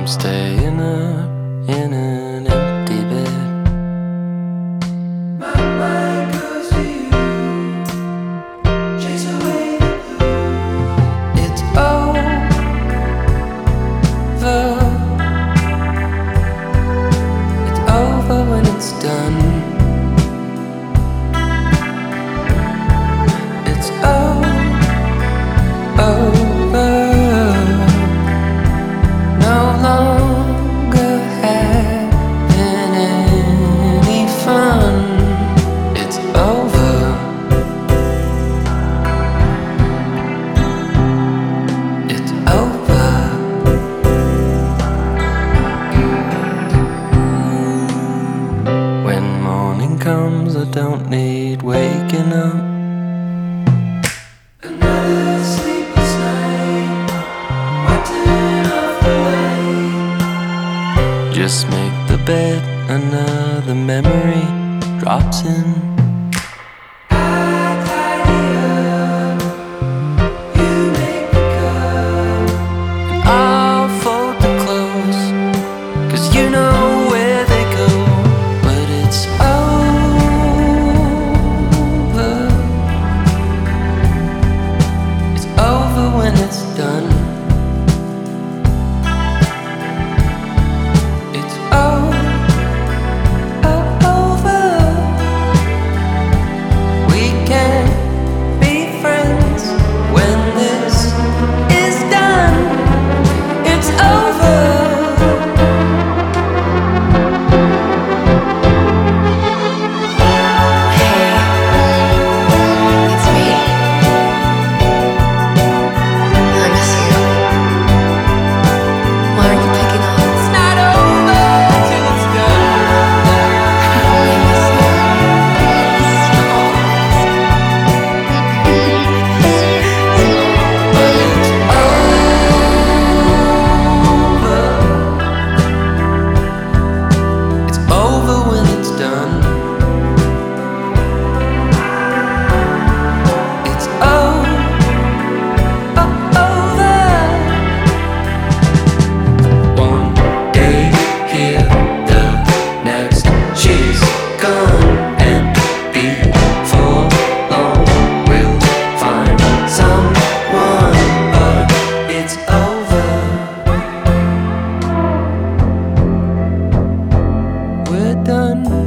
I'm staying up in an empty bed. My mind goes to you, chase away the blue. It's over. It's over when it's done. It's over. No longer having any fun. It's over. It's over. When morning comes, I don't need waking up. Another sleepless night, watching off the light. Just make the bed, another memory drops in. I tidy up, you make the cup. I'll fold the clothes, 'cause you know where they go. But it's over. It's over when it's done. It's over. We can't be friends when this is done. It's over. It's me. I miss you. Why aren't you picking up? It's not over till it's done. I miss you. But it's over. It's over when it's done. It's over. One day here, the next she's gone, and before long we'll find someone. But it's over. We're done.